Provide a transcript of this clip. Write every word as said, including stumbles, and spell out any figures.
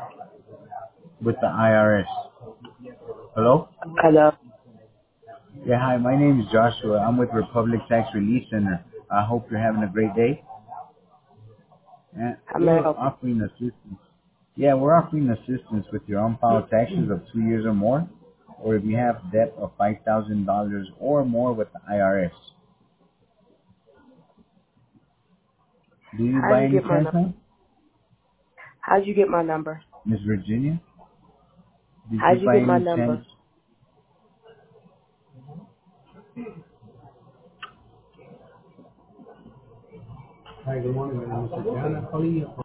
with the I R S. Hello? Hello. Yeah, hi, my name is Joshua. I'm with Republic Tax Relief Center. I hope you're having a great day. And How may I we're help you? offering assistance. Yeah, we're offering assistance with your unfiled taxes of two years or more, or if you have debt of five thousand dollars or more with the I R S. Do you How'd by you any get my chance number? know? How'd you get my number? Miss Virginia? Did you How'd you by get my any chance? number? Hi, good morning. My name is Virginia. Calling you